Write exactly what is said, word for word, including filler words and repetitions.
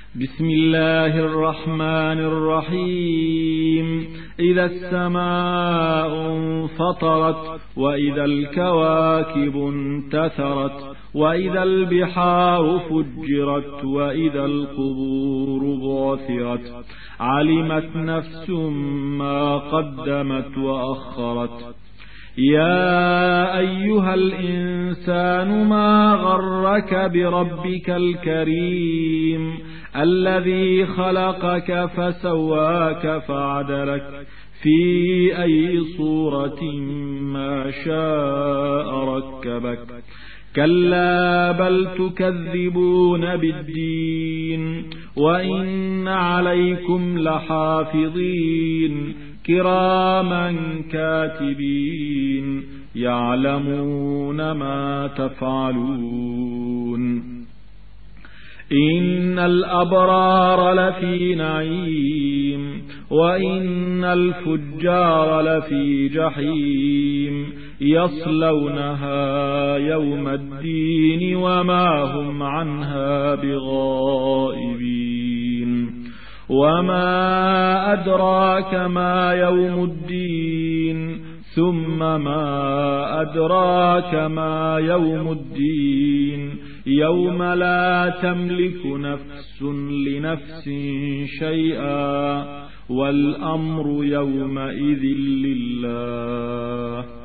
بسم الله الرحمن الرحيم إذا السماء انفطرت وإذا الكواكب انتثرت وإذا البحار فجرت وإذا القبور بعثرت علمت نفس ما قدمت وأخرت يا أيها الإنسان ما غرك بربك الكريم الذي خلقك فسواك فعدلك في أي صورة ما شاء ركبك كلا بل تكذبون بالدين وإن عليكم لحافظين كراما كاتبين يعلمون ما تفعلون إن الأبرار لفي نعيم وإن الفجار لفي جحيم يصلونها يوم الدين وما هم عنها بغائبين وما أدراك ما يوم الدين ثم ما أدراك ما يوم الدين يوم لا تملك نفس لنفس شيئا والأمر يومئذ لله